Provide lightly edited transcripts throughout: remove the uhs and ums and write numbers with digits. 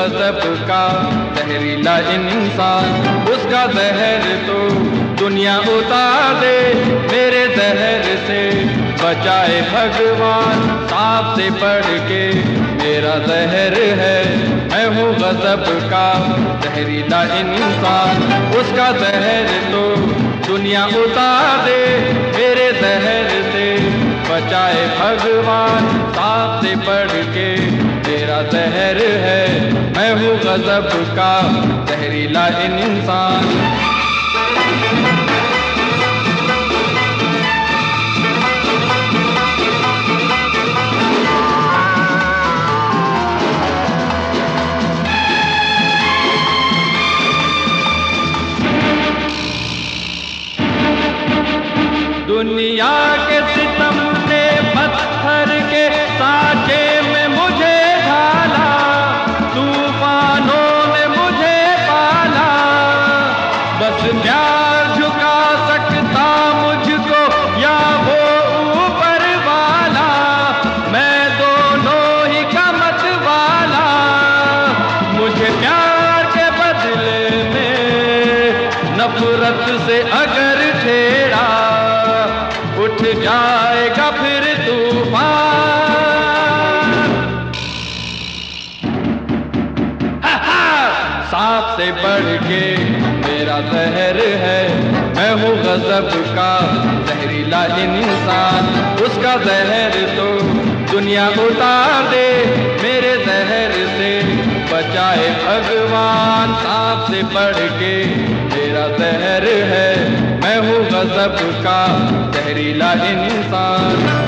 गज़ब का जहरीला इंसान, उसका जहर तो दुनिया उतार दे, मेरे जहर से बचाए भगवान। सांप से बढ़ के मेरा जहर है, मैं हूँ गज़ब का जहरीला इंसान, उसका जहर तो दुनिया उतार दे, मेरे जहर से बचाए भगवान। सांप से बढ़ के मेरा जहर है, मैं हूँ गज़ब का जहरीला इंसान। दुनिया के सितम ने पत्थर के सांचे में मुझे ढाला, तूफानों ने मुझे पाला, बस प्यार झुका सकता मुझको या वो ऊपर वाला, मैं दोनों ही का मत वाला। मुझे प्यार के बदले में नफरत से अगर छेड़ा, उठ जाएगा फिर तूफान। सांप से बढ़ के मेरा जहर है, मैं हूँ गज़ब का जहरीला इंसान, उसका जहर तो दुनिया उतार दे, मेरे जहर से बचाए भगवान। सांप से बढ़ के मेरा जहर है, मैं हूँ गज़ब का जहरीला इंसान।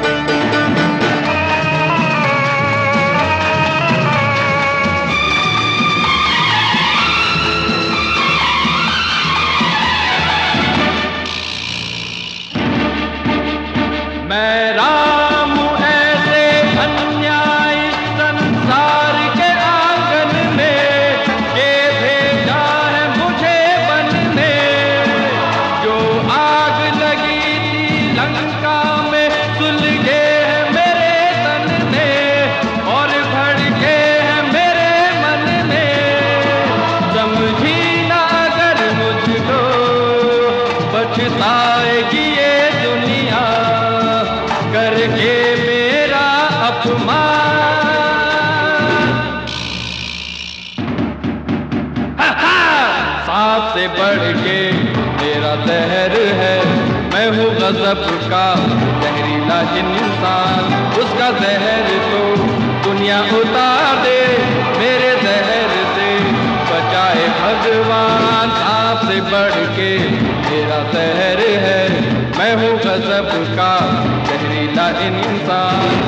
मैं राम हूँ ऐसे अन्यायी संसार के आंगन में, के भेजा है मुझे बनने, जो आग लगी थी लंका में सुलगे है मेरे तन में, और भड़के है मेरे मन में। समझी ना अगर मुझको बचताएगी ये दुनिया, करके मेरा अपमान। सांप से बढ़ के मेरा जहर है, मैं हूँ गज़ब का जहरीला इंसान, उसका जहर तो दुनिया उतार दे, मेरे जहर से बचाए भगवान। सांप से बढ़ के मेरा जहर है, मैं हूँ गज़ब का जहरीला इंसान।